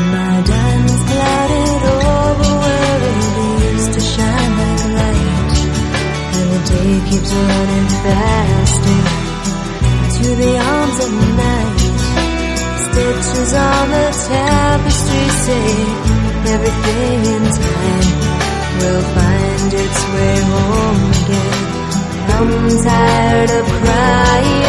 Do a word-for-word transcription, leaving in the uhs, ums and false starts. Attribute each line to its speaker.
Speaker 1: My diamond's clouded over where it used to shine like a light, and the day keeps running faster to the arms of night. Stitches on the tapestry say everything in time will find its way home again. I'm tired of crying